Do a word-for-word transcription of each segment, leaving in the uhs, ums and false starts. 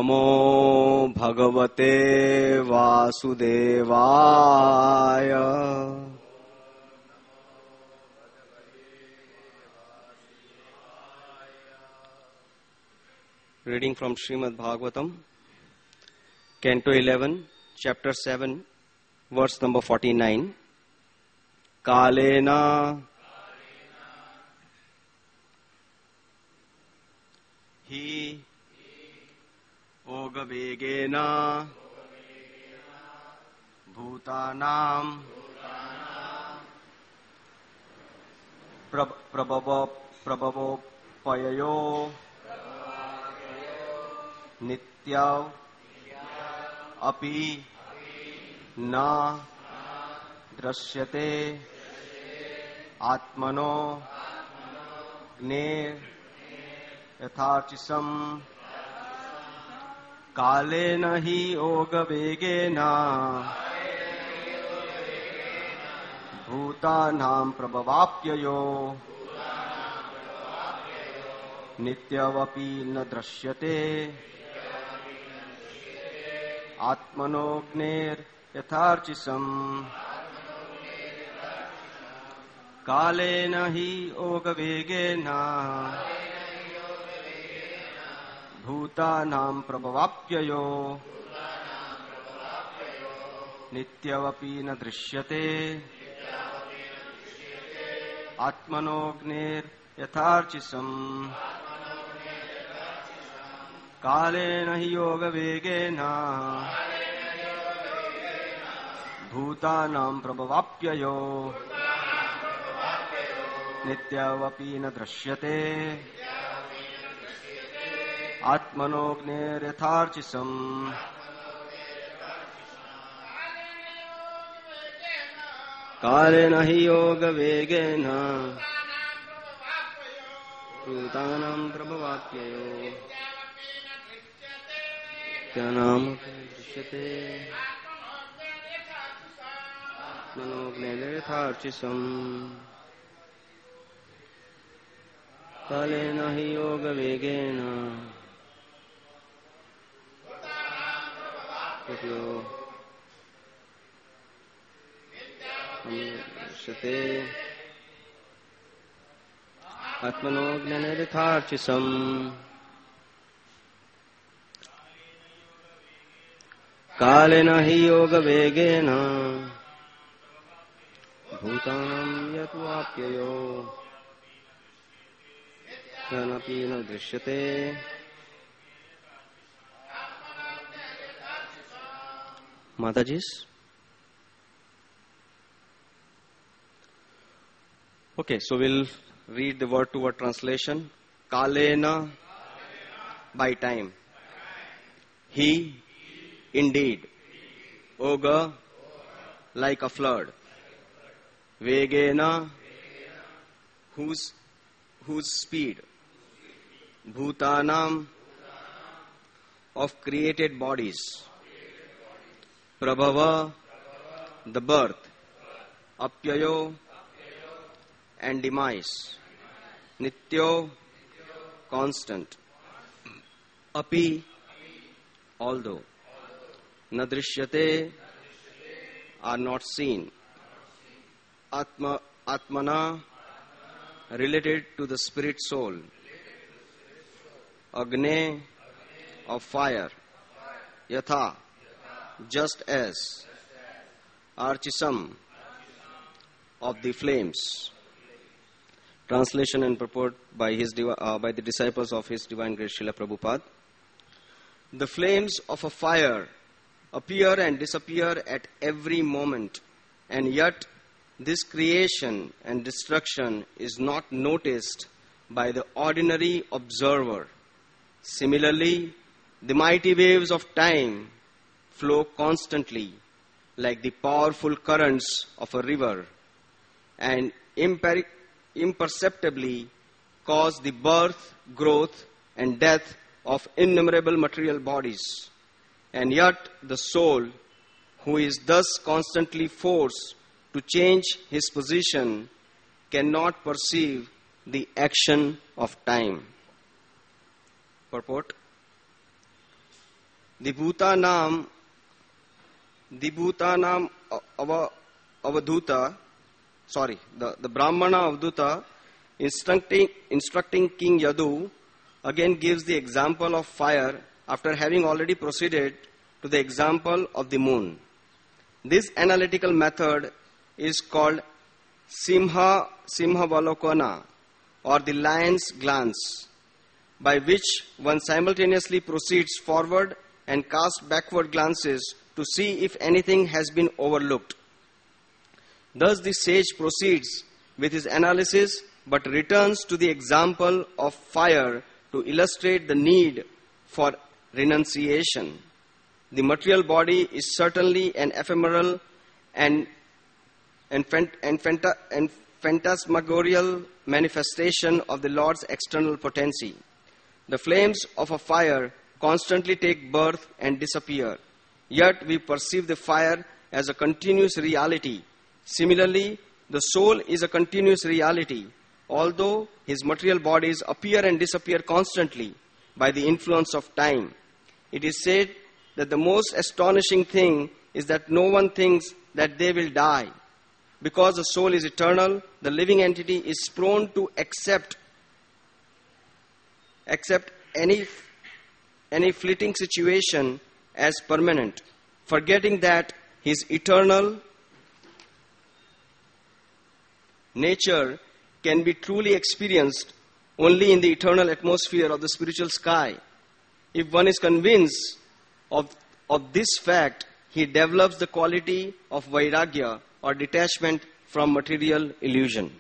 नमो भगवते वासुदेवाय। Reading from Srimad Bhagavatam, Canto eleven, Chapter seven, Verse number forty-nine. Kalena hi ogavegena bhutanam prabhavo prabhavo payayo nityav api na दृश्यते आत्मनो ज्ञे यथार्चिसम कालेन हि योगवेगेन भूतानां प्रभवाप्ययो नित्यवपि न दृश्यते आत्मनो ज्ञेर यथार्चिसम कालेन हि योगवेगेन भूतानां प्रभवाप्ययो नित्यवपि न दृश्यते आत्मनोऽग्नेर् यथार्चिसम् कालेन हि योगवेगेन भूतानां प्रभवाप्ययो नित्यवपि न दृश्यते आत्मनोऽग्नेर्यथार्चिसम् कालेन हि योगवेगेन भूतानां प्रभवाप्ययो नित्यवपि दृश्यते आत्मनोऽग्नेर्यथार्चिसम् कालेन हि योगवेगेन दृश्यते आत्मनोऽग्नेर्यथार्चिसम् कालेन हि योगवेगेन भूतानां यत्वाप्ययो नित्यमपि न दृश्यते Mataji's. Okay, so we'll read the word to word translation. Kalena, by time. He, indeed. Oga, like a flood. Vegena, whose, whose speed. Bhutanam, of created bodies. Prabhava, the birth. Apyayo, and demise. Nityo, constant. Api, although. Nadrishyate, are not seen. Atma, Atmana, related to the spirit soul. Agne, of fire. Yatha, just as. Archisam, of the flames. Translation and purport by his uh, by the disciples of His Divine Grace Srila Prabhupada. The flames of a fire appear and disappear at every moment, and yet this creation and destruction is not noticed by the ordinary observer. Similarly, the mighty waves of time flow constantly like the powerful currents of a river and imper- imperceptibly cause the birth, growth, and death of innumerable material bodies. And yet the soul, who is thus constantly forced to change his position, cannot perceive the action of time. Purport. the Bhutanam, the Bhutanam Ava, Avadhuta, sorry, the, the Brahmana Avadhuta, instructing, instructing King Yadu, again gives the example of fire after having already proceeded to the example of the moon. This analytical method is called Simha Simhavalokana, or the lion's glance, by which one simultaneously proceeds forward and casts backward glances to see if anything has been overlooked. Thus the sage proceeds with his analysis but returns to the example of fire to illustrate the need for renunciation. The material body is certainly an ephemeral and, and, phant- and, phanta- and phantasmagorial manifestation of the Lord's external potency. The flames of a fire constantly take birth and disappear, yet we perceive the fire as a continuous reality. Similarly, the soul is a continuous reality, although his material bodies appear and disappear constantly by the influence of time. It is said that the most astonishing thing is that no one thinks that they will die. Because the soul is eternal, the living entity is prone to accept, accept any, any fleeting situation as permanent, forgetting that his eternal nature can be truly experienced only in the eternal atmosphere of the spiritual sky. If one is convinced of, of this fact, he develops the quality of vairagya, or detachment from material illusion.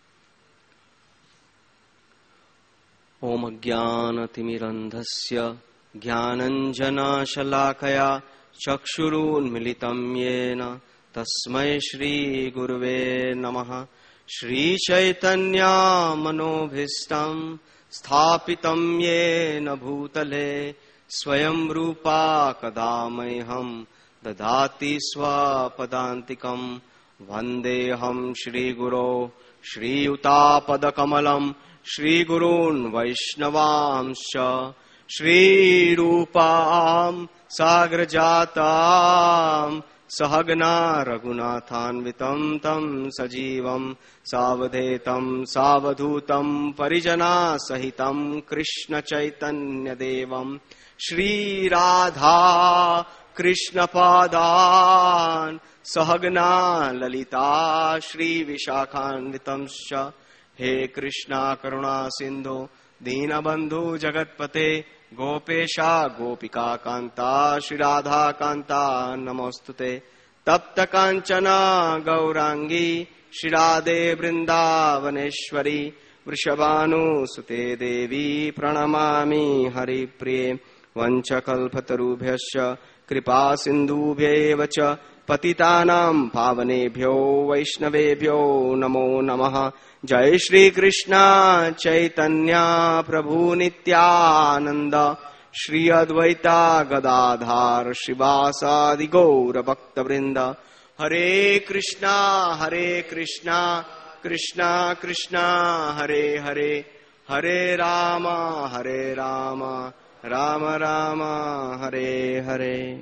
Om Ajnanatimirandhasya Jnananjana Shalakaya Chakshurun Militam Yena Tasmai Shri Guruve Namaha Shri Chaitanya Manobhistam Sthapitam Yena Bhutale Swayam Rupa Kadamayham Dadati Swapadantikam Vandeham Shri Guru Shri Utapadakamalam Shri Gurun Vaishnavamscha Shri Rupam Sagrajatam Sahagna Raghunathanvitam Tam Sajivam Savadhetam Savadhutam Parijana Sahitam Krishna Chaitanya Devam Shri Radha Krishna Padan Sahagna Lalita Shri Vishakhanvitamscha He Krishna Karuna Sindhu Deenabandhu Jagatpate Gopesha Gopika Kanta Shri Radha Kanta Namostute Tapta Kanchana Gaurangi Shri Radhe Vrindavaneshwari Vrishabhanu Sute Devi Pranamami Hari Priye Vanchakalpatarubhyasya Kripa Sindhubhyeva cha Patitanam Pavanebhyo Vaishnavebhyo Namo Namaha Jai Shri Krishna Chaitanya Prabhu Nityananda Shri Advaita Gadadhar Shivasadi Gaura Bhakta Vrinda Hare Krishna Hare Krishna Krishna Krishna Hare Hare Hare Rama Hare Rama Rama Rama Hare Hare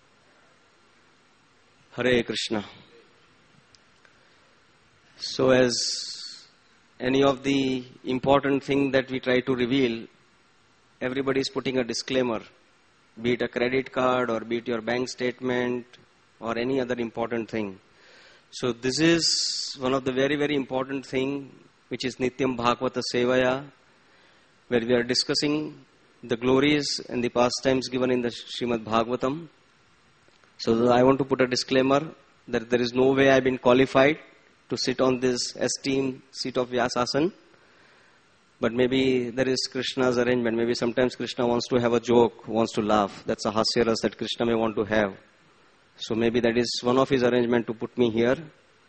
Hare Krishna. So as any of the important thing that we try to reveal, everybody is putting a disclaimer, be it a credit card or be it your bank statement or any other important thing. So this is one of the very, very important thing, which is Nityam Bhagavata Sevaya, where we are discussing the glories and the pastimes given in the Srimad Bhagavatam. So I want to put a disclaimer that there is no way I have been qualified to sit on this esteemed seat of Vyasasana. But maybe there is Krishna's arrangement. Maybe sometimes Krishna wants to have a joke, wants to laugh. That's a hasyaras that Krishna may want to have. So maybe that is one of his arrangement to put me here.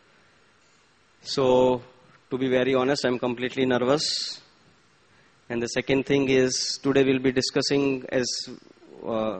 So to be very honest, I am completely nervous. And the second thing is, today we'll be discussing as uh,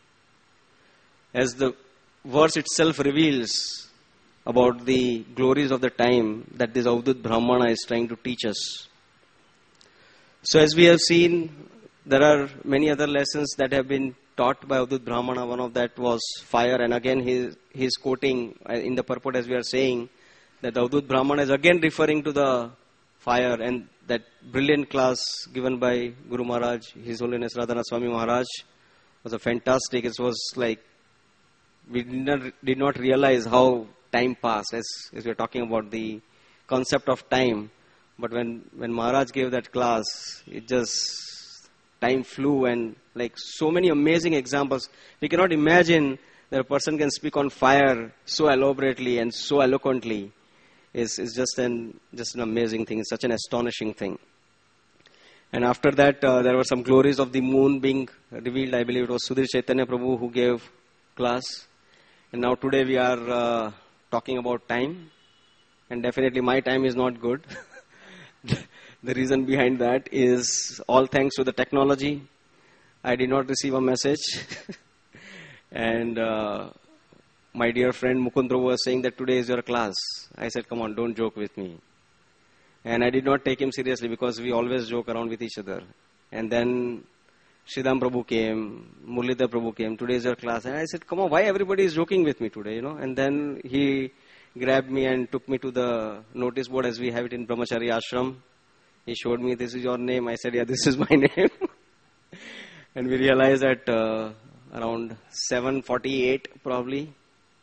as the verse itself reveals about the glories of the time that this Avadhut Brahmana is trying to teach us. So as we have seen, there are many other lessons that have been taught by Avadhut Brahmana, one of that was fire. And again, he, he's quoting uh, in the purport as we are saying, that Avadhut Brahmana is again referring to the fire. And that brilliant class given by Guru Maharaj, His Holiness Radhanath Swami Maharaj, was a fantastic. It was like, we did not, did not realize how time passed, as, as we are talking about the concept of time. But when, when Maharaj gave that class, it just, time flew, and like so many amazing examples. We cannot imagine that a person can speak on fire so elaborately and so eloquently. It's, it's just an, just an amazing thing. It's such an astonishing thing. And after that, uh, there were some glories of the moon being revealed. I believe it was Sudhir Chaitanya Prabhu who gave class. And now today we are uh, talking about time. And definitely my time is not good. The reason behind that is all thanks to the technology. I did not receive a message. And uh, my dear friend Mukundra was saying that today is your class. I said, come on, don't joke with me. And I did not take him seriously because we always joke around with each other. And then Sridham Prabhu came, Murlidhar Prabhu came, today is your class. And I said, come on, why everybody is joking with me today, you know? And then he grabbed me and took me to the notice board as we have it in Brahmachari Ashram. He showed me, this is your name. I said, yeah, this is my name. And we realized at uh, around seven forty-eight probably.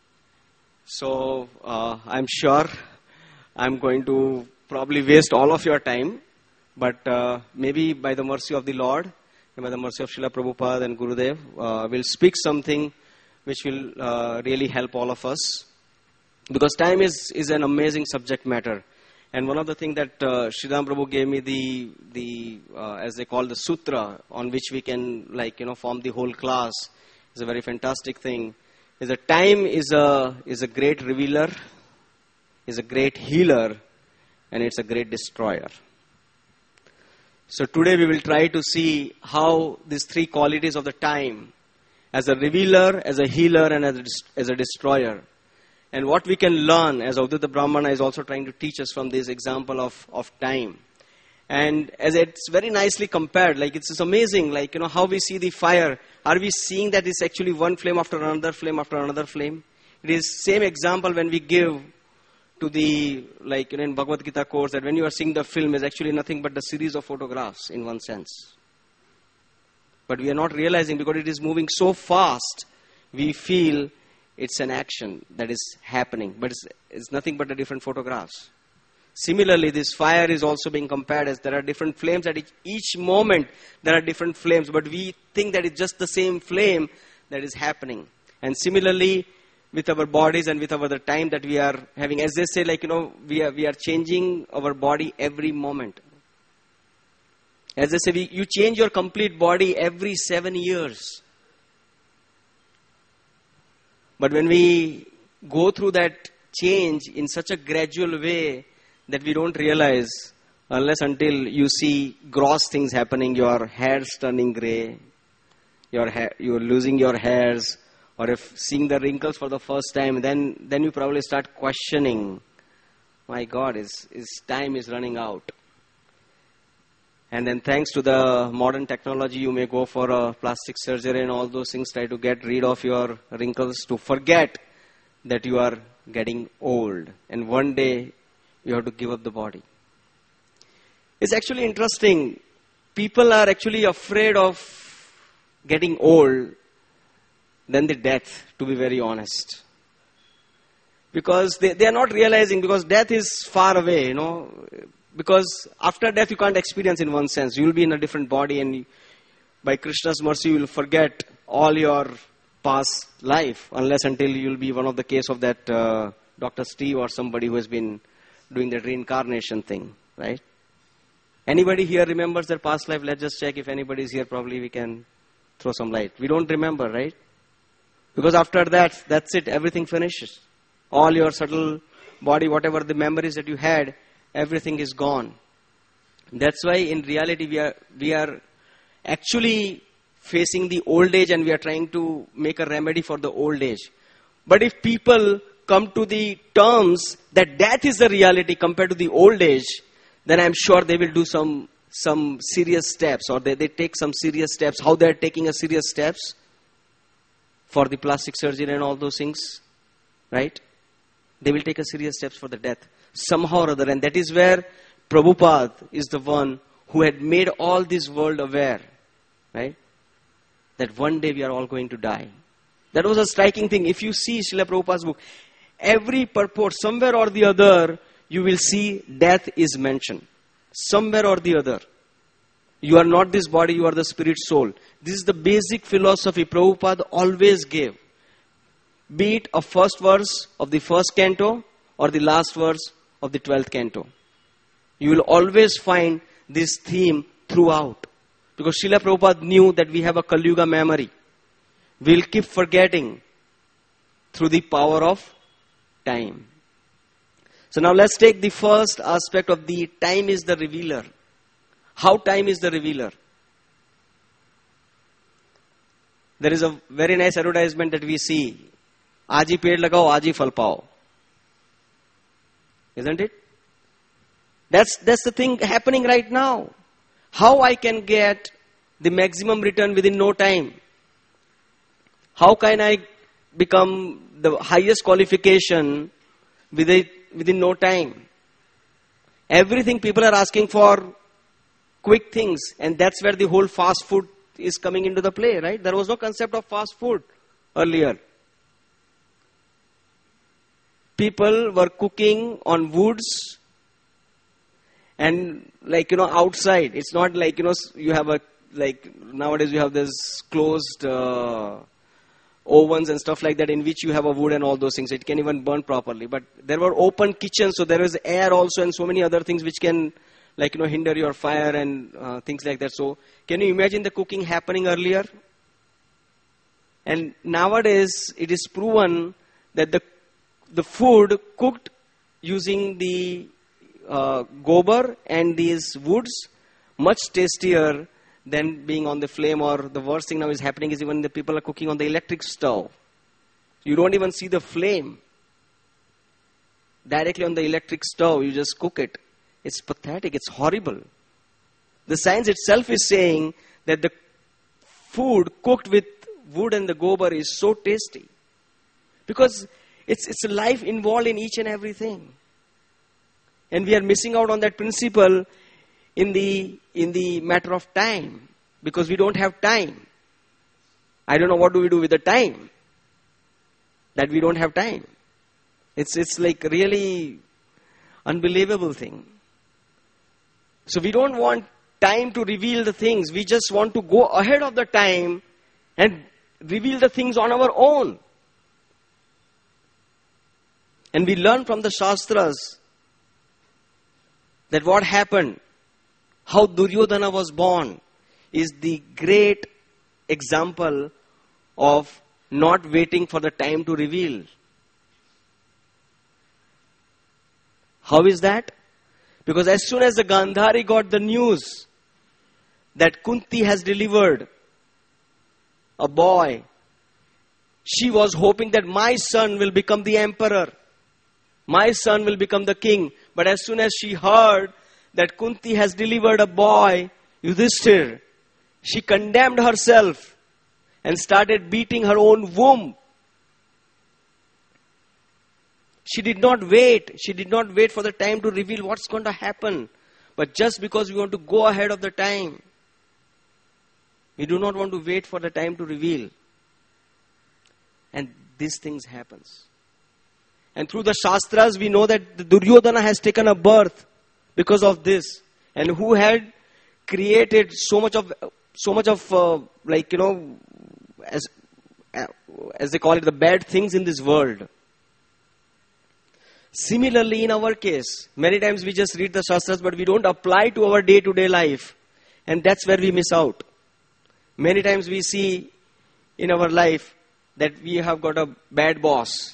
So uh, I'm sure I'm going to probably waste all of your time. But uh, maybe by the mercy of the Lord, and by the mercy of Srila Prabhupada and Gurudev, uh, we'll speak something which will uh, really help all of us. Because time is, is an amazing subject matter. And one of the things that uh, Sridham Prabhu gave me, the, the uh, as they call the sutra, on which we can like, you know, form the whole class, is a very fantastic thing. Is that time is a, is a great revealer, is a great healer, and it's a great destroyer. So today we will try to see how these three qualities of the time, as a revealer, as a healer, and as a, as a destroyer, and what we can learn, as Avadhut Brahmana is also trying to teach us from this example of, of time. And as it's very nicely compared, like it's, it's amazing, like, you know, how we see the fire. Are we seeing that it's actually one flame after another flame after another flame? It is same example when we give to the, like, you know, in Bhagavad Gita course, that when you are seeing the film is actually nothing but a series of photographs in one sense. But we are not realizing, because it is moving so fast, we feel it's an action that is happening, but it's, it's nothing but a different photographs. Similarly, this fire is also being compared as there are different flames at each, each moment. There are different flames, but we think that it's just the same flame that is happening. And similarly, with our bodies and with our the time that we are having, as they say, like, you know, we are we are changing our body every moment. As they say, we, you change your complete body every seven years. But when we go through that change in such a gradual way that we don't realize, unless until you see gross things happening, your hair's turning gray, your hair, you're losing your hairs, or if seeing the wrinkles for the first time, then, then you probably start questioning, my God, is, is time is running out. And then thanks to the modern technology, you may go for a plastic surgery and all those things, try to get rid of your wrinkles, to forget that you are getting old. And one day, you have to give up the body. It's actually interesting. People are actually afraid of getting old than the death, to be very honest. Because they, they are not realizing, because death is far away, you know. Because after death, you can't experience in one sense. You will be in a different body, and by Krishna's mercy, you will forget all your past life, unless until you will be one of the case of that uh, Doctor Steve or somebody who has been doing that reincarnation thing, right? Anybody here remembers their past life? Let's just check if anybody is here. Probably we can throw some light. We don't remember, right? Because after that, that's it. Everything finishes. All your subtle body, whatever the memories that you had, everything is gone. That's why in reality we are we are actually facing the old age, and we are trying to make a remedy for the old age. But if people come to the terms that death is the reality compared to the old age, then I'm sure they will do some some serious steps, or they, they take some serious steps. How they are taking a serious steps? for the plastic surgery and all those things, right? They will take a serious steps for the death, somehow or other. And that is where Prabhupada is the one who had made all this world aware, right? That one day we are all going to die. That was a striking thing. If you see Srila Prabhupada's book, every purport, somewhere or the other, you will see death is mentioned. Somewhere or the other. You are not this body, you are the spirit soul. This is the basic philosophy Prabhupada always gave. Be it a first verse of the first canto or the last verse of the twelfth canto. You will always find this theme throughout. Because Srila Prabhupada knew that we have a Kali Yuga memory. We'll keep forgetting through the power of time. So now let's take the first aspect of the time is the revealer. How time is the revealer? There is a very nice advertisement that we see. Aaj hi ped lagao, aaj hi phal pao. Isn't it? That's, that's the thing happening right now. How I can get the maximum return within no time? How can I become the highest qualification within, within no time? Everything people are asking for quick things, and that's where the whole fast food is coming into the play, right? There was no concept of fast food earlier. People were cooking on woods and like, you know, outside. It's not like, you know, you have a, like nowadays you have this closed uh, ovens and stuff like that in which you have a wood and all those things. It can even burn properly. But there were open kitchens, so there was air also and so many other things which can, like, you know, hinder your fire and uh, things like that. So can you imagine the cooking happening earlier? And nowadays it is proven that the the food cooked using the uh, gobar and these woods much tastier than being on the flame, or the worst thing now is happening is even the people are cooking on the electric stove. You don't even see the flame. Directly on the electric stove, you just cook it. It's pathetic. It's horrible. The science itself is saying that the food cooked with wood and the gobar is so tasty. Because it's, it's a life involved in each and everything. And we are missing out on that principle in the, in the matter of time. Because we don't have time. I don't know what do we do with the time. That we don't have time. It's, it's like really unbelievable thing. So we don't want time to reveal the things. We just want to go ahead of the time and reveal the things on our own. And we learn from the Shastras that what happened, how Duryodhana was born, is the great example of not waiting for the time to reveal. How is that? Because as soon as the Gandhari got the news that Kunti has delivered a boy, she was hoping that my son will become the emperor. My son will become the king. But as soon as she heard that Kunti has delivered a boy, Yudhishthir, she condemned herself and started beating her own womb. She did not wait. She did not wait for the time to reveal what's going to happen. But just because we want to go ahead of the time, we do not want to wait for the time to reveal. And these things happens. And through the Shastras, we know that the Duryodhana has taken a birth because of this. And who had created so much of, so much of, uh, like, you know, as, uh, as they call it, the bad things in this world. Similarly, in our case, many times we just read the Shastras, but we don't apply to our day-to-day life. And that's where we miss out. Many times we see in our life that we have got a bad boss.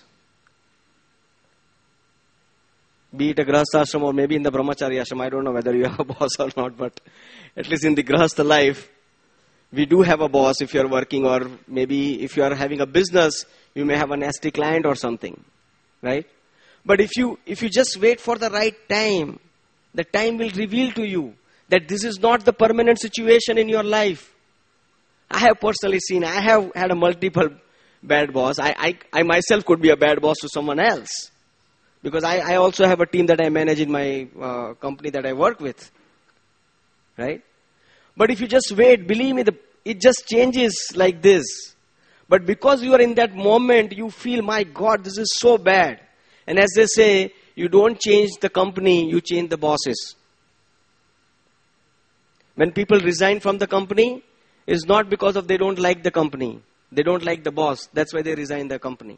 Be it a Grahastha ashram or maybe in the Brahmacharya ashram. I don't know whether you have a boss or not, but at least in the Grahastha life, we do have a boss if you are working, or maybe if you are having a business, you may have a nasty client or something, right? But if you if you just wait for the right time, the time will reveal to you that this is not the permanent situation in your life. I have personally seen, I have had a multiple bad boss. I, I, I myself could be a bad boss to someone else. Because I, I also have a team that I manage in my uh, company that I work with. Right? But if you just wait, believe me, the, it just changes like this. But because you are in that moment, you feel, my God, this is so bad. And as they say, you don't change the company, you change the bosses. When people resign from the company, it's not because of they don't like the company. They don't like the boss. That's why they resign the company.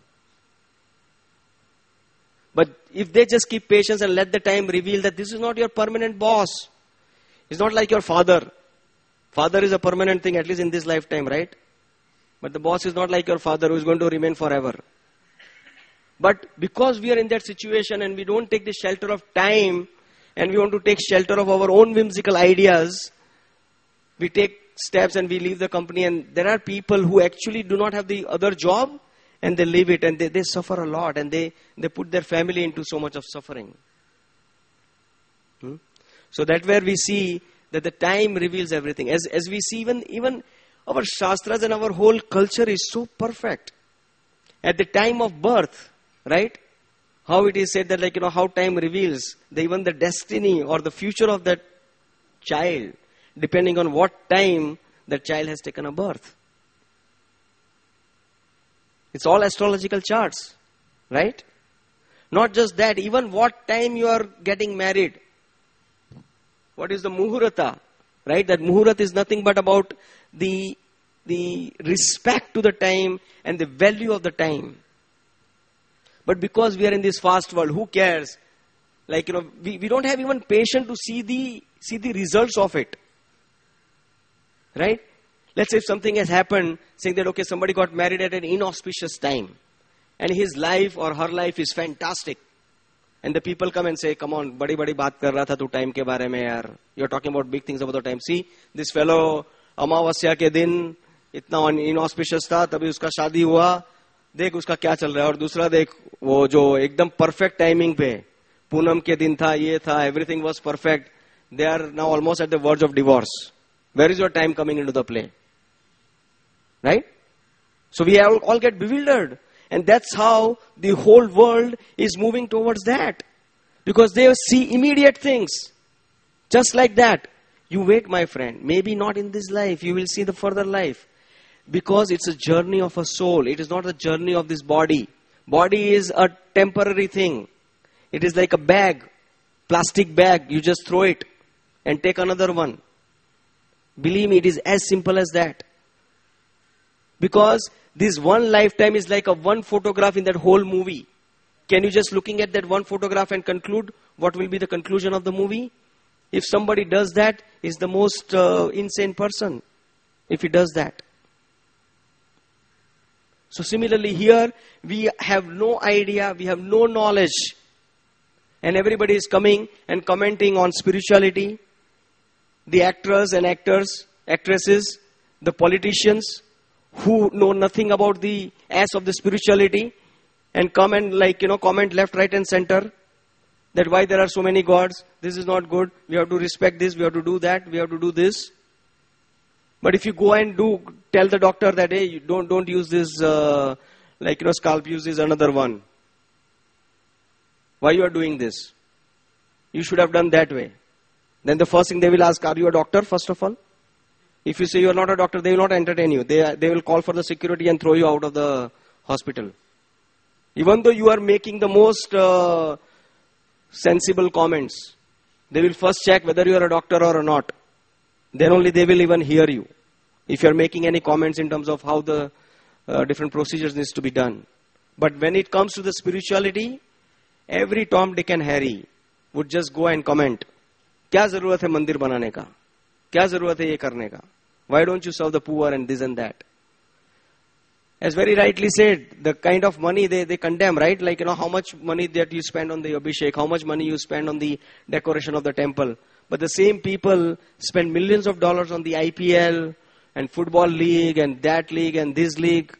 But if they just keep patience and let the time reveal that this is not your permanent boss. It's not like your father. Father is a permanent thing, at least in this lifetime, right? But the boss is not like your father who is going to remain forever. But because we are in that situation and we don't take the shelter of time and we want to take shelter of our own whimsical ideas, we take steps and we leave the company. And there are people who actually do not have the other job and they leave it and they, they suffer a lot and they, they put their family into so much of suffering. Hmm? So that's where we see that the time reveals everything. As, as we see even, even our Shastras and our whole culture is so perfect. At the time of birth, right? How it is said that, like, you know, how time reveals the, even the destiny or the future of that child, depending on what time that child has taken a birth. It's all astrological charts, right? Not just that, even what time you are getting married. What is the muhurata, right? That muhurat is nothing but about the, the respect to the time and the value of the time. But because we are in this fast world, who cares? Like, you know, we, we don't have even patience to see the, see the results of it. Right? Let's say if something has happened, saying that, okay, somebody got married at an inauspicious time. And his life or her life is fantastic. And the people come and say, come on, badi badi baat kar raha tha tu time ke baare mein yaar. You're talking about big things about the time. See, this fellow, Amavasya ke din, itna inauspicious tha, tabhi uska shadi hua. देख उसका क्या चल रहा है और दूसरा देख वो जो एकदम परफेक्ट टाइमिंग पे पूनम के दिन था ये था everything was perfect they are now almost at the verge of divorce where is your time coming into the play right so we all get bewildered and that's how the whole world is moving towards that because they see immediate things just like that. You wait, my friend, maybe not in this life, you will see the further life. Because it's a journey of a soul. It is not a journey of this body. Body is a temporary thing. It is like a bag, plastic bag. You just throw it and take another one. Believe me, it is as simple as that. Because this one lifetime is like a one photograph in that whole movie. Can you just looking at that one photograph and conclude what will be the conclusion of the movie? If somebody does that, he's the most uh, insane person. If he does that. So similarly here, we have no idea, we have no knowledge. And everybody is coming and commenting on spirituality. The actors and actors, actresses, the politicians who know nothing about the ass of the spirituality and come and like, you know, comment left, right and center. That why there are so many gods, this is not good, we have to respect this, we have to do that, we have to do this. But if you go and do, tell the doctor that, hey, you don't, don't use this, uh, like, you know, scalp, use this another one. Why you are doing this? You should have done that way. Then the first thing they will ask, are you a doctor, first of all? If you say you are not a doctor, they will not entertain you. They, they will call for the security and throw you out of the hospital. Even though you are making the most uh, sensible comments, they will first check whether you are a doctor or not. Then only they will even hear you. If you are making any comments in terms of how the uh, different procedures needs to be done. But when it comes to the spirituality, every Tom, Dick and Harry would just go and comment. क्या जरूरत है मंदिर बनाने का? क्या जरूरत है ये करने का? Why don't you serve the poor and this and that? As very rightly said, the kind of money they, they condemn, right? Like, you know, how much money that you spend on the Abhishek, how much money you spend on the decoration of the temple. But the same people spend millions of dollars on the I P L and football league and that league and this league.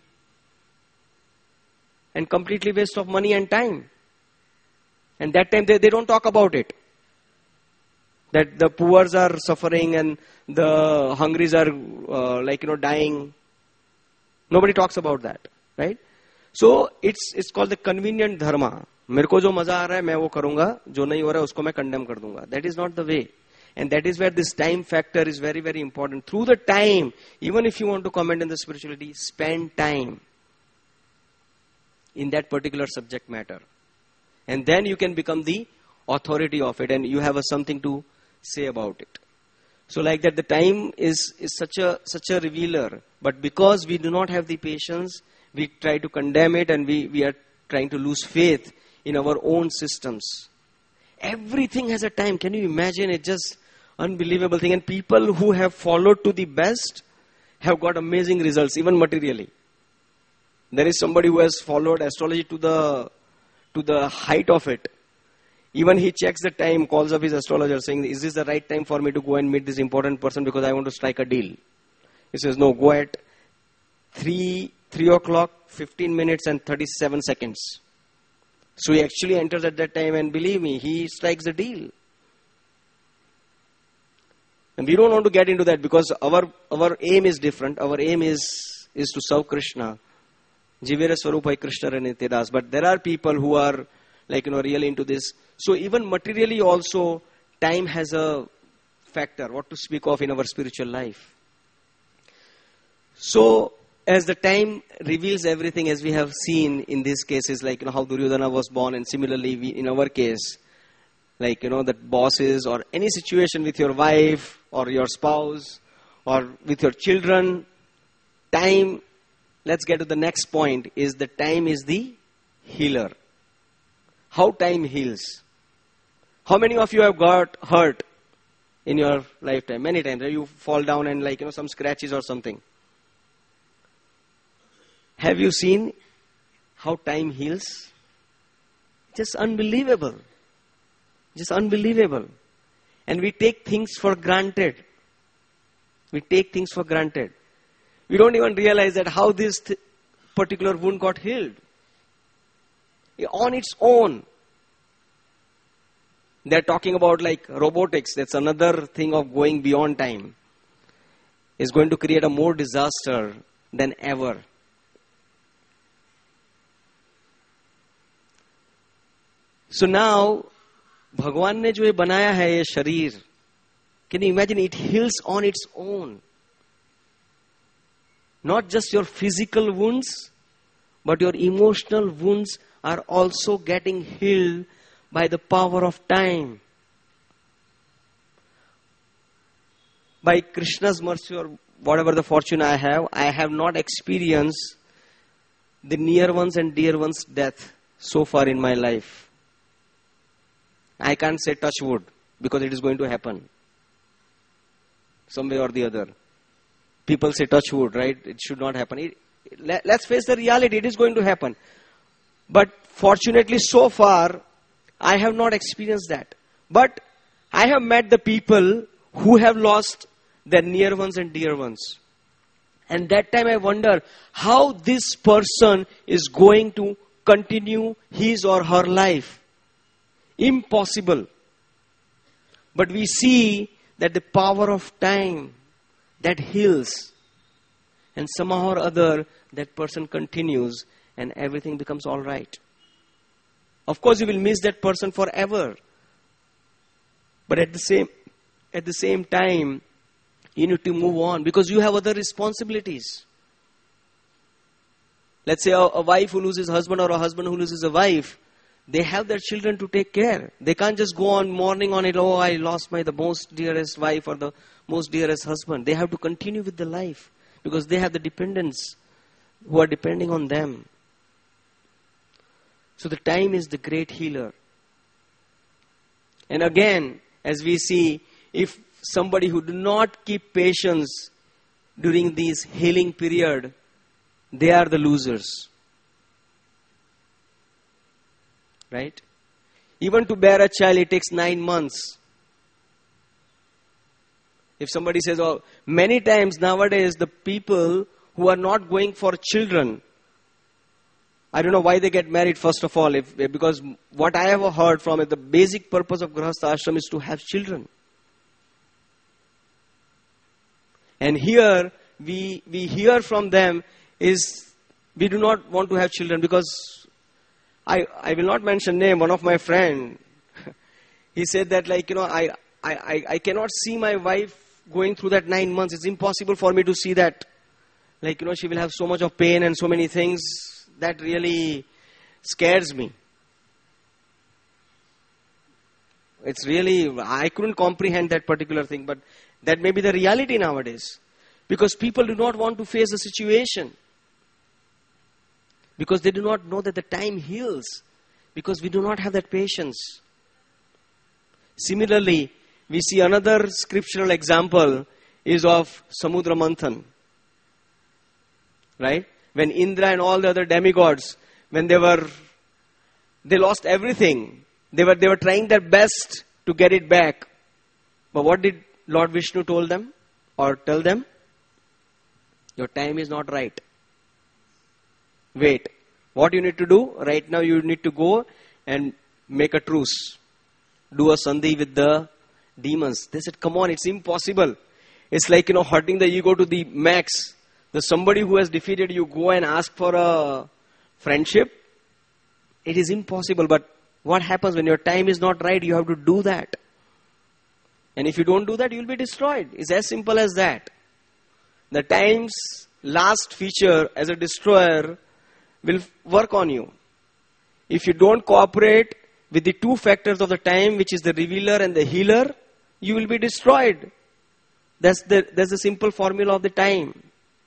And completely waste of money and time. And that time they, they don't talk about it. That the poor are suffering and the hungries are uh, like, you know, dying. Nobody talks about that. right? So it's it's called the convenient dharma. मेरे को जो मजा आ रहा है मैं वो करूंगा, जो नहीं हो रहा है उसको मैं कंडेम कर दूंगा. That is not the way. And that is where this time factor is very, very important. Through the time, even if you want to comment in the spirituality, spend time in that particular subject matter. And then you can become the authority of it and you have a something to say about it. So like that, the time is, is such a such a revealer. But because we do not have the patience, we try to condemn it and we, we are trying to lose faith in our own systems. Everything has a time. Can you imagine? It's just unbelievable thing. And people who have followed to the best have got amazing results, even materially. There is somebody who has followed astrology to the to the height of it. Even he checks the time, calls up his astrologer saying, is this the right time for me to go and meet this important person because I want to strike a deal? He says, no, go at three, three o'clock, fifteen minutes and thirty-seven seconds. So he actually enters at that time and believe me, he strikes the deal. And we don't want to get into that because our our aim is different. Our aim is, is to serve Krishna. Jivera Swarupai Krishna Nityadas. But there are people who are like, you know, really into this. So even materially also, time has a factor, what to speak of in our spiritual life. So as the time reveals everything, as we have seen in these cases, like, you know, how Duryodhana was born, and similarly we, in our case, like, you know, that bosses or any situation with your wife or your spouse or with your children, time, let's get to the next point, is the time is the healer. How time heals. How many of you have got hurt in your lifetime? Many times. You fall down and like, you know, some scratches or something. Have you seen how time heals? Just unbelievable. Just unbelievable. And we take things for granted. We take things for granted. We don't even realize that how this th- particular wound got healed. On its own. They're talking about like robotics. That's another thing of going beyond time. Is going to create a more disaster than ever. So now, भगवान ने जो ये बनाया है ये शरीर, can you imagine it heals on its own? Not just your physical wounds, but your emotional wounds are also getting healed by the power of time. By Krishna's mercy or whatever the fortune I have, I have not experienced the near ones and dear ones' death so far in my life. I can't say touch wood because it is going to happen some way or the other. People say touch wood, right? It should not happen. It, let, let's face the reality. It is going to happen. But fortunately, so far, I have not experienced that. But I have met the people who have lost their near ones and dear ones. And that time I wonder how this person is going to continue his or her life. Impossible. But we see that the power of time that heals, and somehow or other that person continues and everything becomes all right. Of course you will miss that person forever. But at the same at the same time you need to move on because you have other responsibilities. Let's say a, a wife who loses a husband or a husband who loses a wife. They have their children to take care. They can't just go on mourning on it. Oh, I lost my the most dearest wife or the most dearest husband. They have to continue with the life because they have the dependents who are depending on them. So the time is the great healer. And again, as we see, if somebody who do not keep patience during this healing period, they are the losers. Right? Even to bear a child, it takes nine months. If somebody says, oh, many times nowadays the people who are not going for children, I don't know why they get married first of all, if, because what I have heard from it, the basic purpose of Grahastha Ashram is to have children. And here, we, we hear from them is we do not want to have children because I, I will not mention name. One of my friend, he said that like, you know, I, I, I, I cannot see my wife going through that nine months. It's impossible for me to see that. Like, you know, she will have so much of pain and so many things. That really scares me. It's really, I couldn't comprehend that particular thing. But that may be the reality nowadays. Because people do not want to face the situation. Because they do not know that the time heals. Because we do not have that patience. Similarly, we see another scriptural example is of Samudra Manthan. Right? When Indra and all the other demigods, when they were, they lost everything. They were, they were trying their best to get it back. But what did Lord Vishnu told them or tell them? Your time is not right. Wait. What you need to do? Right now you need to go and make a truce. Do a sandhi with the demons. They said, come on, it's impossible. It's like, you know, hurting the ego to the max. There's somebody who has defeated you, go and ask for a friendship. It is impossible. But what happens when your time is not right? You have to do that. And if you don't do that, you will be destroyed. It's as simple as that. The time's last feature as a destroyer will work on you. If you don't cooperate with the two factors of the time, which is the revealer and the healer, you will be destroyed. That's the, that's the simple formula of the time.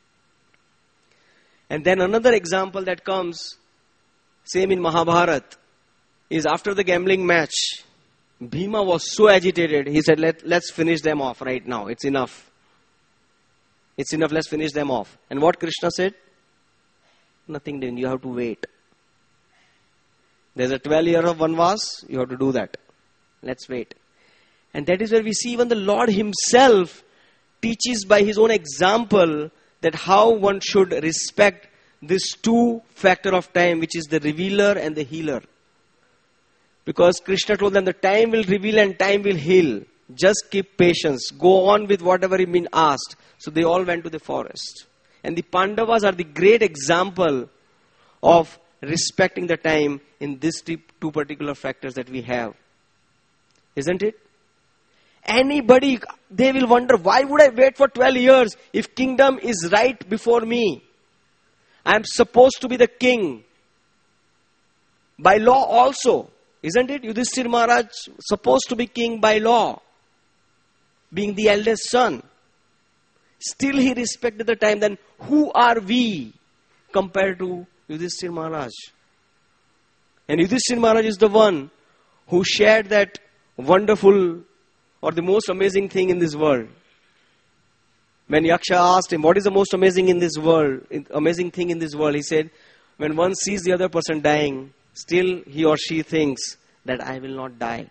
And then another example that comes, same in Mahabharata, is after the gambling match, Bhima was so agitated, he said, Let, let's finish them off right now. It's enough. It's enough, let's finish them off. And what Krishna said? Nothing doing, you have to wait. There's a twelve year of Vanvas, you have to do that. Let's wait. And that is where we see even the Lord himself teaches by his own example that how one should respect this two factor of time, which is the revealer and the healer. Because Krishna told them the time will reveal and time will heal. Just keep patience. Go on with whatever you've been asked. So they all went to the forest. And the Pandavas are the great example of respecting the time in these two particular factors that we have. Isn't it? Anybody, they will wonder, why would I wait for twelve years if kingdom is right before me? I am supposed to be the king. By law also. Isn't it? Yudhishthira Maharaj supposed to be king by law. Being the eldest son. Still he respected the time. Then who are we compared to Yudhishthira Maharaj? And Yudhishthira Maharaj is the one who shared that wonderful or the most amazing thing in this world. When Yaksha asked him, what is the most amazing in this world, amazing thing in this world? He said, when one sees the other person dying, still he or she thinks that I will not die.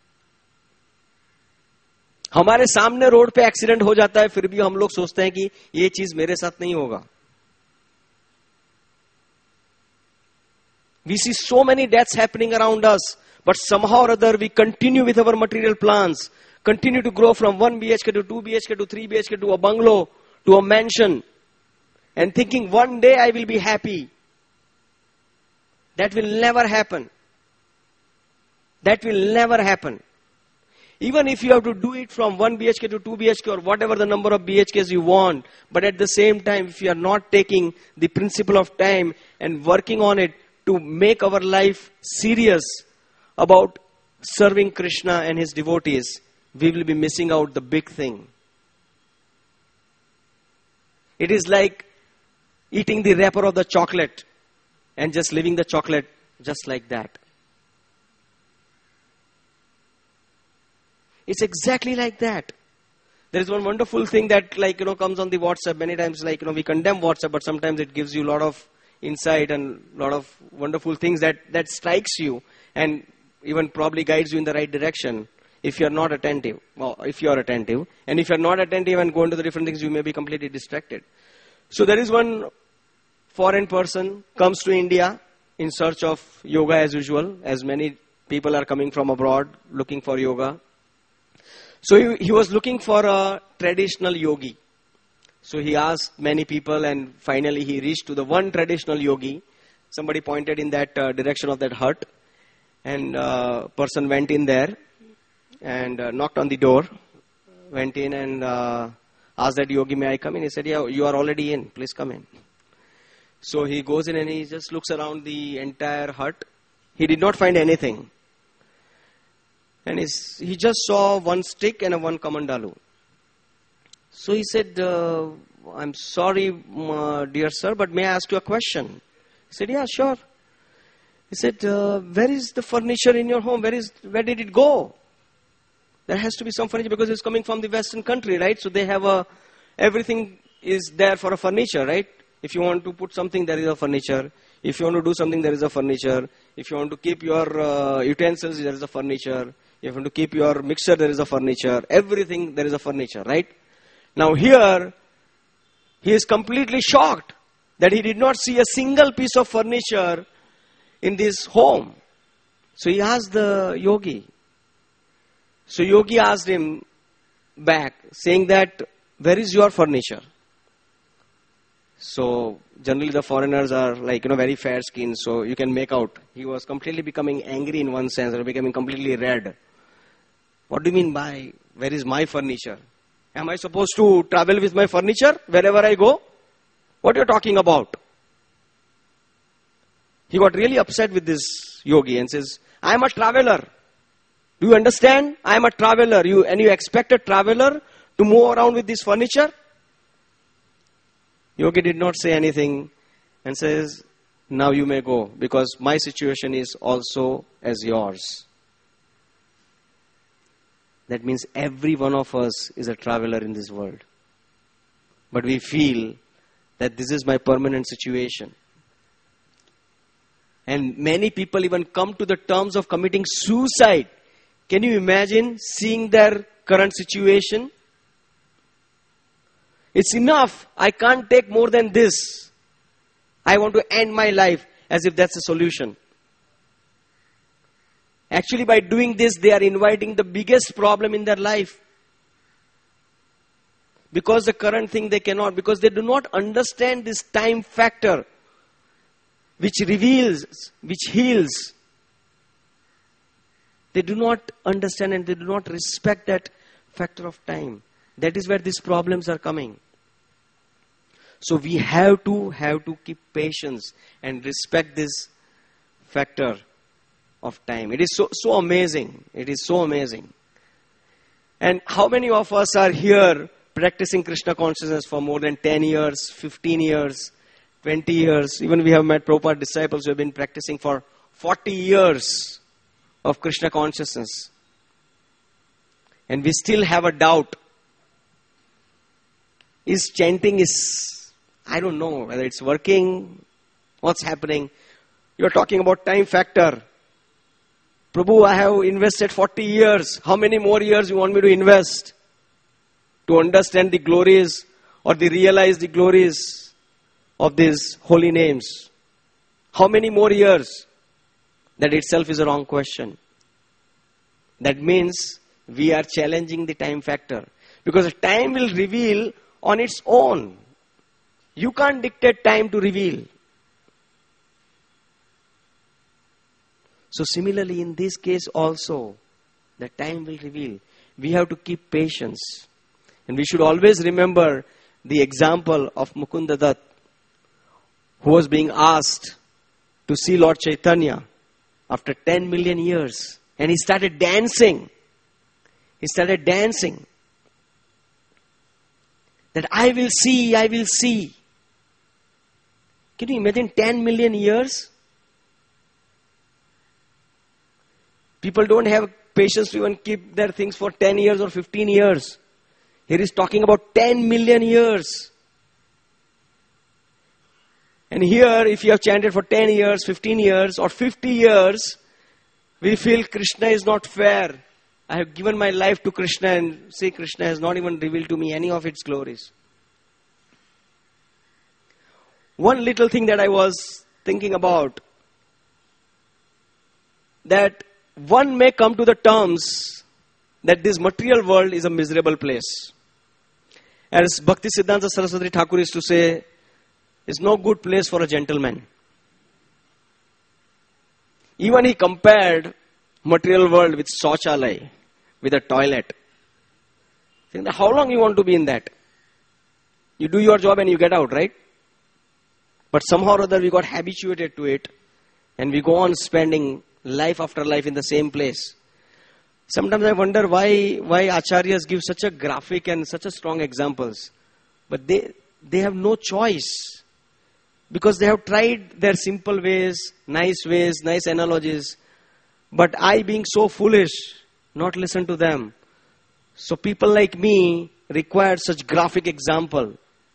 हमारे सामने road पे accident हो जाता है, फिर भी हम लोग सोचते हैं कि ये चीज मेरे साथ नहीं होगा. We see so many deaths happening around us, but somehow or other we continue with our material plans. Continue to grow from one B H K to two B H K to three B H K to a bungalow, to a mansion. And thinking one day I will be happy. That will never happen. That will never happen. Even if you have to do it from one B H K to two B H K or whatever the number of B H Ks you want. But at the same time, if you are not taking the principle of time and working on it to make our life serious about serving Krishna and his devotees, we will be missing out the big thing. It is like eating the wrapper of the chocolate and just leaving the chocolate just like that. It's exactly like that. There is one wonderful thing that, like, you know, comes on the WhatsApp. Many times, like, you know, we condemn WhatsApp, but sometimes it gives you a lot of insight and a lot of wonderful things that, that strikes you and even probably guides you in the right direction. If you are not attentive, well, if you are attentive, and if you are not attentive and go into the different things, you may be completely distracted. So there is one foreign person comes to India in search of yoga as usual, as many people are coming from abroad looking for yoga. So he, he was looking for a traditional yogi. So he asked many people, and finally he reached to the one traditional yogi. Somebody pointed in that uh, direction of that hut, and uh, person went in there and uh, knocked on the door, went in and uh, asked that yogi, may I come in? He said, yeah, you are already in, please come in. So he goes in and he just looks around the entire hut. He did not find anything. And he's, he just saw one stick and a one kamandalu. So he said, uh, I'm sorry, uh, dear sir, but may I ask you a question? He said, yeah, sure. He said, uh, where is the furniture in your home? Where is, where did it go? There has to be some furniture because it's coming from the Western country, right? So they have a, everything is there for a furniture, right? If you want to put something, there is a furniture. If you want to do something, there is a furniture. If you want to keep your uh, utensils, there is a furniture. If you want to keep your mixer, there is a furniture. Everything, there is a furniture, right? Now here, he is completely shocked that he did not see a single piece of furniture in this home. So he asked the yogi. So yogi asked him back, saying that, where is your furniture? So generally the foreigners are like, you know, very fair skinned, so you can make out. He was completely becoming angry in one sense, or becoming completely red. What do you mean by, where is my furniture? Am I supposed to travel with my furniture wherever I go? What are you talking about? He got really upset with this yogi and says, I am a traveler. Do you understand? I am a traveler. You, and you expect a traveler to move around with this furniture? Yogi did not say anything and says, now you may go, because my situation is also as yours. That means every one of us is a traveler in this world. But we feel that this is my permanent situation. And many people even come to the terms of committing suicide. Can you imagine seeing their current situation? It's enough. I can't take more than this. I want to end my life, as if that's a solution. Actually, by doing this, they are inviting the biggest problem in their life. Because the current thing they cannot, because they do not understand this time factor, which reveals, which heals. They do not understand and they do not respect that factor of time. That is where these problems are coming. So we have to have to keep patience and respect this factor of time. It is so so amazing. It is so amazing. And how many of us are here practicing Krishna consciousness for more than ten years, fifteen years, twenty years? Even we have met Prabhupada disciples who have been practicing for forty years of Krishna consciousness. And we still have a doubt. Is chanting is, I don't know whether it's working, what's happening. You're talking about time factor. Prabhu, I have invested forty years. How many more years you want me to invest to understand the glories or to realize the glories of these holy names? How many more years? That itself is a wrong question. That means we are challenging the time factor. Because time will reveal on its own. You can't dictate time to reveal. So similarly, in this case also, the time will reveal. We have to keep patience. And we should always remember the example of Mukunda Dutt, who was being asked to see Lord Chaitanya after ten million years. And he started dancing. He started dancing. That I will see, I will see. Can you imagine ten million years? People don't have patience to even keep their things for ten years or fifteen years. Here is talking about ten million years. And here, if you have chanted for ten years, fifteen years, or fifty years, we feel Krishna is not fair. I have given my life to Krishna, and see, Krishna has not even revealed to me any of its glories. One little thing that I was thinking about, that one may come to the terms that this material world is a miserable place. As Bhakti Siddhanta Saraswati Thakur used to say, it's no good place for a gentleman. Even he compared material world with Shauchalay, with a toilet. Think, how long you want to be in that? You do your job and you get out, right? But somehow or other we got habituated to it. And we go on spending life after life in the same place. Sometimes I wonder why why acharyas give such a graphic and such a strong examples. But they they have no choice. Because they have tried their simple ways, nice ways, nice analogies. But I, being so foolish, not listen to them. So people like me require such graphic example.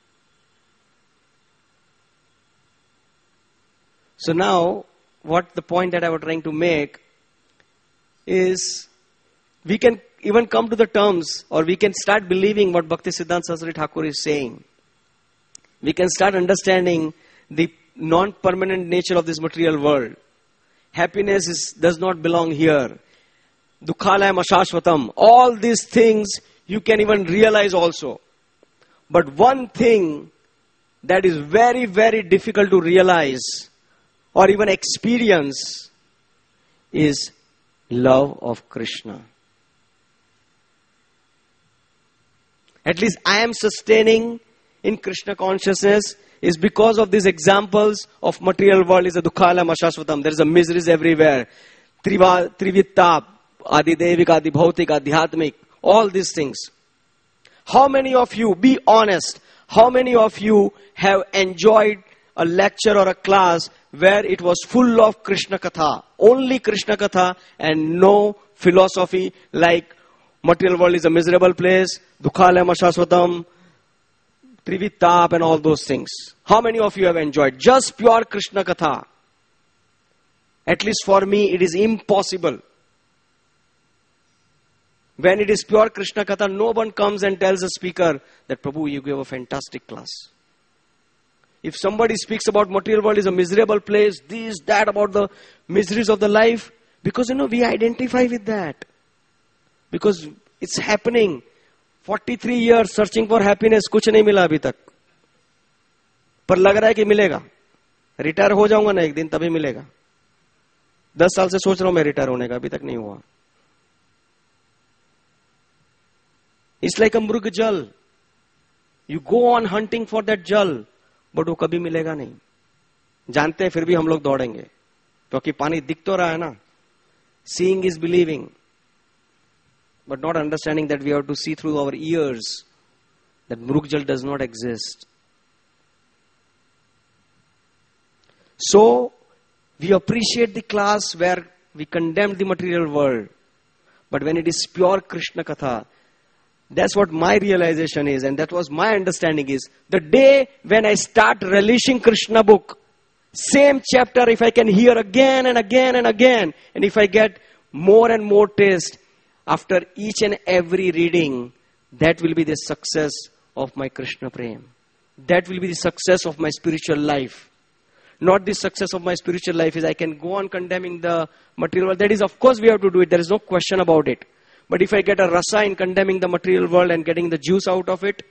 So now, what the point that I was trying to make is, we can even come to the terms, or we can start believing what Bhakti Siddhanta Saraswati Thakur is saying. We can start understanding the non-permanent nature of this material world. Happiness is, does not belong here. Dukhalayam ashashvatam. All these things you can even realize also. But one thing that is very, very difficult to realize or even experience is love of Krishna. At least I am sustaining in Krishna consciousness is because of these examples of material world is a dukhalayam ashashvatam. There is a miseries everywhere. Triva, trivitta, adi devik, adi bhautik, adhyatmik. All these things. How many of you, be honest, how many of you have enjoyed a lecture or a class where it was full of Krishna Katha? Only Krishna Katha and no philosophy like material world is a miserable place, dukhalayam ashashvatam, Trivitap and all those things. How many of you have enjoyed just pure Krishna Katha? At least for me, it is impossible. When it is pure Krishna Katha, no one comes and tells a speaker that, Prabhu, you gave a fantastic class. If somebody speaks about material world is a miserable place, this, that, about the miseries of the life, because you know, we identify with that. Because it's happening. forty-three years searching for happiness, कुछ नहीं मिला अभी तक. पर लग रहा है कि मिलेगा. रिटायर हो जाऊंगा ना एक दिन, तभी मिलेगा. दस साल से सोच रहा हूं मैं रिटायर होने का, अभी तक नहीं हुआ. It's like a मृग जल. You go on hunting for that jal, but वो कभी मिलेगा नहीं. जानते हैं फिर भी हम लोग दौड़ेंगे, क्योंकि पानी दिख तो रहा है ना. Seeing is believing. But not understanding that we have to see through our ears that Mrugjal does not exist. So, we appreciate the class where we condemn the material world. But when it is pure Krishna Katha, that's what my realization is, and that was my understanding is, the day when I start relishing Krishna book, same chapter if I can hear again and again and again, and if I get more and more taste, after each and every reading, that will be the success of my Krishna Prem. That will be the success of my spiritual life. Not the success of my spiritual life is I can go on condemning the material world. That is, of course, we have to do it. There is no question about it. But if I get a rasa in condemning the material world and getting the juice out of it,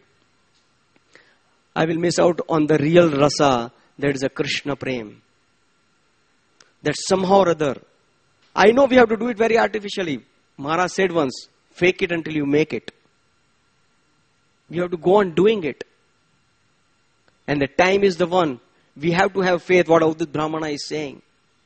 I will miss out on the real rasa, that is a Krishna Prem. That somehow or other, I know we have to do it very artificially. Maharaj said once, fake it until you make it. We have to go on doing it. And the time is the one. We have to have faith, what Avadhut Brahmana is saying.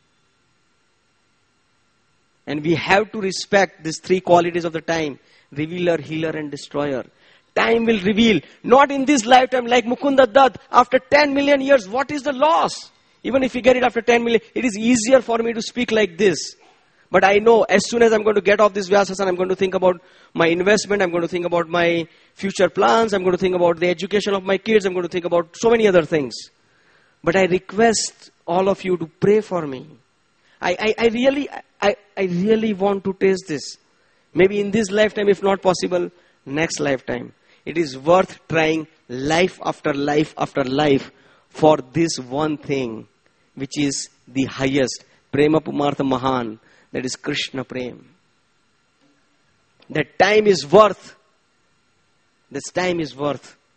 And we have to respect these three qualities of the time. Revealer, healer and destroyer. Time will reveal. Not in this lifetime like Mukunda Dutt. After ten million years, what is the loss? Even if you get it after ten million, it is easier for me to speak like this. But I know as soon as I'm going to get off this Vyasasana, I'm going to think about my investment, I'm going to think about my future plans, I'm going to think about the education of my kids, I'm going to think about so many other things. But I request all of you to pray for me. I, I, I really I, I really want to taste this. Maybe in this lifetime, if not possible, next lifetime. It is worth trying life after life after life for this one thing, which is the highest. Prema Pumartha Mahan. That is Krishna Prem. That time is worth. This time is worth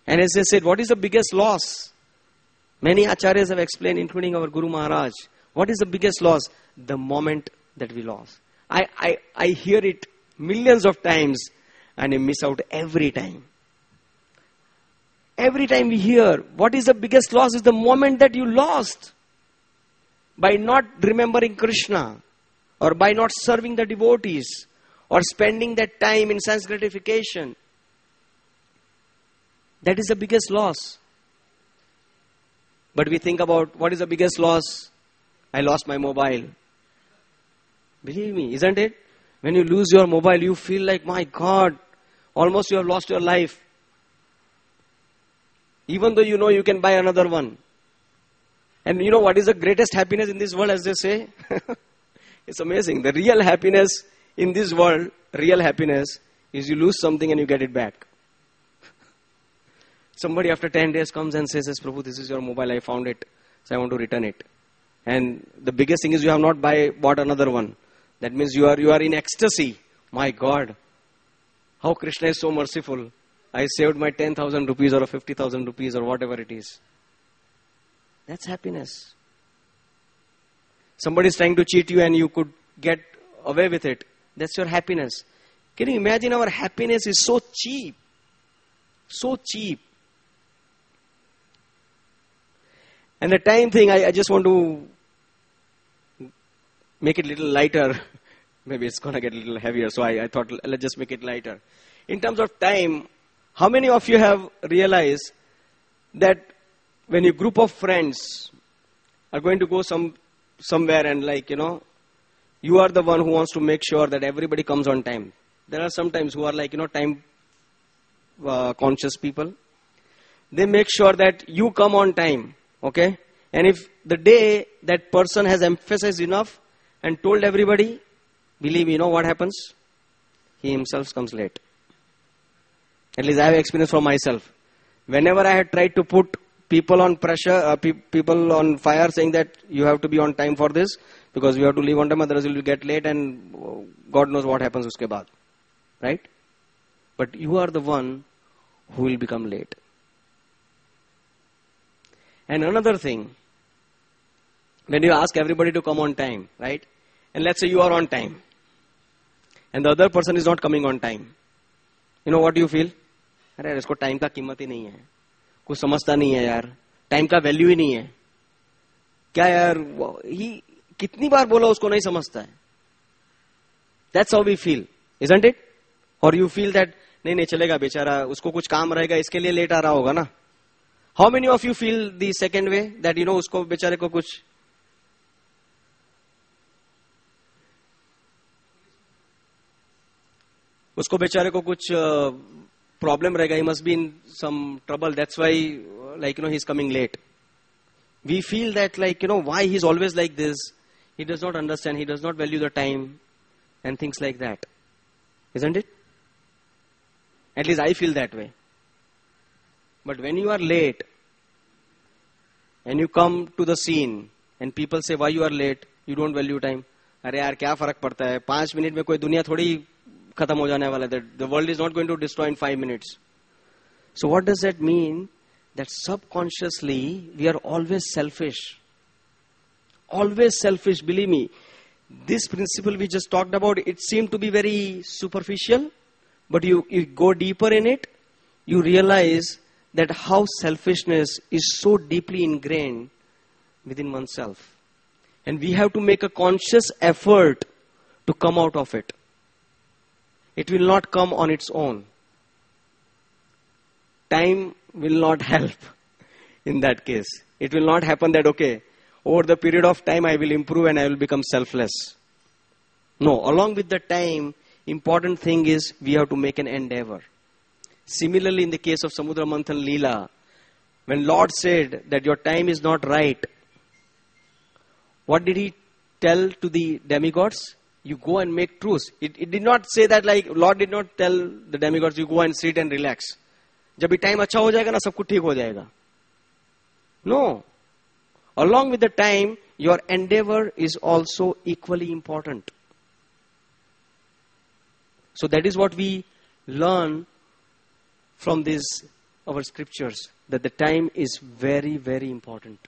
And as I said, what is the biggest loss? Many acharyas have explained, including our Guru Maharaj. What is the biggest loss? The moment that we lost. I, I, I hear it millions of times and I miss out every time. Every time we hear, what is the biggest loss is the moment that you lost. By not remembering Krishna, or by not serving the devotees, or spending that time in sense gratification. That is the biggest loss. But we think about, what is the biggest loss? I lost my mobile. Believe me, isn't it? When you lose your mobile, you feel like, my God, almost you have lost your life. Even though you know you can buy another one. And you know what is the greatest happiness in this world, as they say? It's amazing. The real happiness in this world, real happiness, is you lose something and you get it back. Somebody after ten days comes and says, yes, Prabhu, this is your mobile, I found it, so I want to return it. And the biggest thing is you have not buy, bought another one. That means you are, you are in ecstasy. My God, how Krishna is so merciful. I saved my ten thousand rupees or fifty thousand rupees or whatever it is. That's happiness. Somebody is trying to cheat you and you could get away with it. That's your happiness. Can you imagine, our happiness is so cheap. So cheap. And the time thing, I, I just want to make it a little lighter. Maybe it's going to get a little heavier. So I, I thought, let's just make it lighter. In terms of time, how many of you have realized that when a group of friends are going to go some somewhere and like, you know, you are the one who wants to make sure that everybody comes on time. There are sometimes who are like, you know, time uh, conscious people. They make sure that you come on time, okay? And if the day that person has emphasized enough and told everybody, believe me, you know what happens? He himself comes late. At least I have experience from myself. Whenever I had tried to put people on pressure, uh, pe- people on fire, saying that you have to be on time for this, because we have to leave on time, otherwise you will get late and God knows what happens uske baad. Right? But you are the one who will become late. And another thing, when you ask everybody to come on time, right? And let's say you are on time, and the other person is not coming on time. You know what you feel? अरे इसको time का कीमत ही नहीं है, कुछ समझता नहीं है यार, टाइम का वैल्यू ही नहीं है, क्या यार, ही कितनी बार बोला उसको नहीं समझता है. That's how we feel, isn't it? Or you feel that नहीं नहीं चलेगा बेचारा, उसको कुछ काम रहेगा, इसके लिए लेट आ रहा होगा ना. How many of you feel the second way, that you know उसको बेचारे को कुछ उसको बेचारे को कुछ problem रहेगा, he must be in some trouble, that's why like you know he's coming late. We feel that like you know why he's always like this, he does not understand, he does not value the time and things like that, isn't it? At least I feel that way. But when you are late and you come to the scene and people say why you are late, you don't value time. अरे यार क्या फर्क पड़ता है, पांच minute में कोई दुनिया थोड़ी खत्म हो जाने वाला है. The world is not going to destroy in five minutes. So what does that mean? That subconsciously we are always selfish. Always selfish, believe me. This principle we just talked about, it seemed to be very superficial, but you, you go deeper in it, you realize that how selfishness is so deeply ingrained within oneself. And we have to make a conscious effort to come out of it. It will not come on its own. Time will not help in that case. It will not happen that, okay, over the period of time I will improve and I will become selfless. No, along with the time, important thing is we have to make an endeavor. Similarly, in the case of Samudra Manthan Leela, when Lord said that your time is not right, what did he tell to the demigods? You go and make truce. It, it did not say that like, Lord did not tell the demigods, you go and sit and relax. जब भी time अच्छा हो जाएगा ना, सब कुछ ठीक हो जाएगा. No. Along with the time, your endeavor is also equally important. So that is what we learn from this our scriptures that the time is very, very important.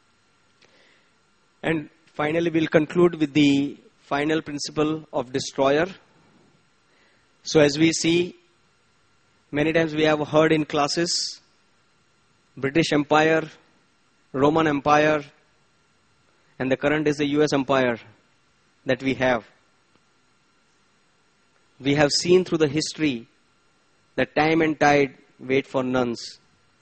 And finally, we'll conclude with the final principle of destroyer. So as we see, many times we have heard in classes, British Empire, Roman Empire, and the current is the U S Empire that we have. We have seen through the history that time and tide wait for nuns.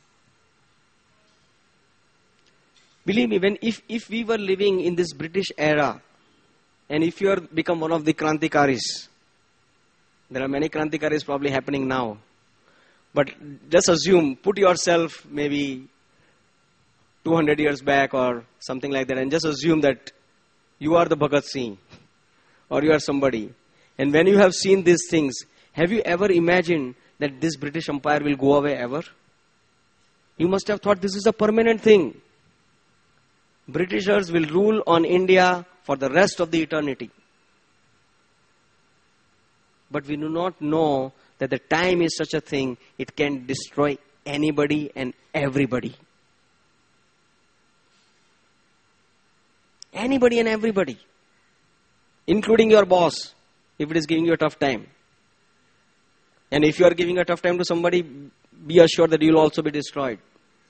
Believe me, when if, if we were living in this British era, and if you are become one of the Krantikaris, there are many Krantikaris probably happening now. But just assume, put yourself maybe two hundred years back or something like that, and just assume that you are the Bhagat Singh or you are somebody. And when you have seen these things, have you ever imagined that this British Empire will go away ever? You must have thought this is a permanent thing. Britishers will rule on India for the rest of the eternity. But we do not know that the time is such a thing, it can destroy anybody and everybody. Anybody and everybody. Including your boss, if it is giving you a tough time. And if you are giving a tough time to somebody, be assured that you will also be destroyed.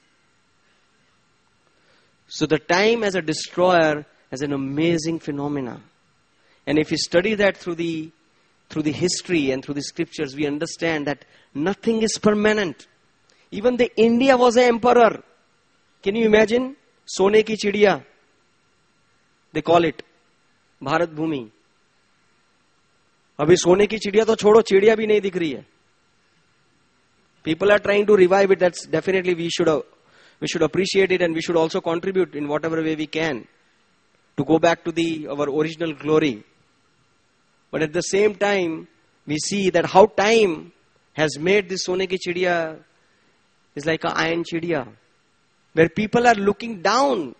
So the time as a destroyer is an amazing phenomena. And if you study that through the through the history and through the scriptures, we understand that nothing is permanent. Even the India was an emperor. Can you imagine? Sone ki chidiya. They call it. Bharat Bhumi. Abhi sone ki chidiya to chodo, chidiya bhi nahi dikh rahi hai. People are trying to revive it. That's definitely we should have, we should appreciate it, and we should also contribute in whatever way we can to go back to the our original glory. But at the same time, we see that how time has made this Sone ki Chidiya is like an iron chidiya, where people are looking down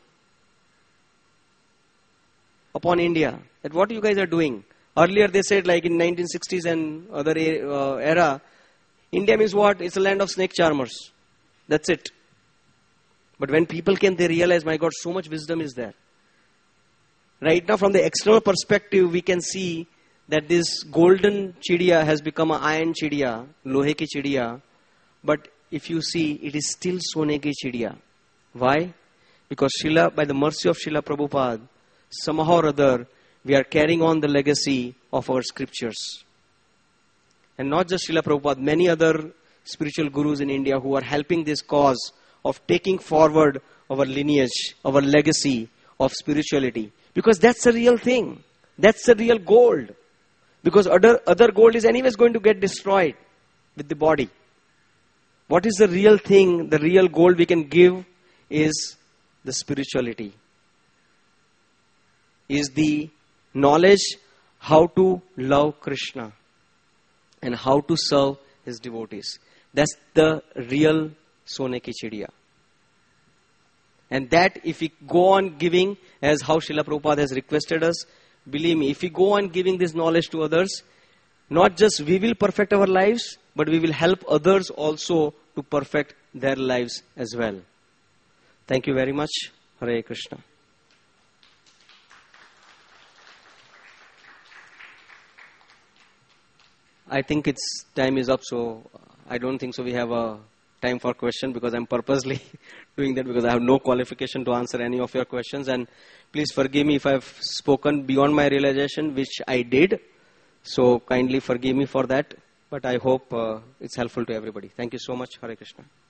upon India. That what you guys are doing. Earlier they said, like in nineteen sixties and other uh, era, India means what? It's a land of snake charmers. That's it. But when people came, they realize, my God, so much wisdom is there. Right now, from the external perspective, we can see that this golden chidiya has become an iron chidiya, lohe ki chidiya. But if you see, it is still sone ki chidiya. Why? Because Srila, by the mercy of Srila Prabhupada, somehow or other, we are carrying on the legacy of our scriptures. And not just Srila Prabhupada, many other spiritual gurus in India who are helping this cause of taking forward our lineage, our legacy of spirituality. Because that's the real thing. That's the real gold. Because other, other gold is anyways going to get destroyed with the body. What is the real thing, the real gold we can give is the spirituality. Is the knowledge how to love Krishna and how to serve his devotees. That's the real Sone ki Chidiya. And that if we go on giving, as how Srila Prabhupada has requested us, believe me, if we go on giving this knowledge to others, not just we will perfect our lives, but we will help others also to perfect their lives as well. Thank you very much. Hare Krishna. I think its time is up, so I don't think so we have a time for question, because I'm purposely doing that because I have no qualification to answer any of your questions. And please forgive me if I've spoken beyond my realization, which I did. So kindly forgive me for that. But I hope uh, it's helpful to everybody. Thank you so much. Hare Krishna.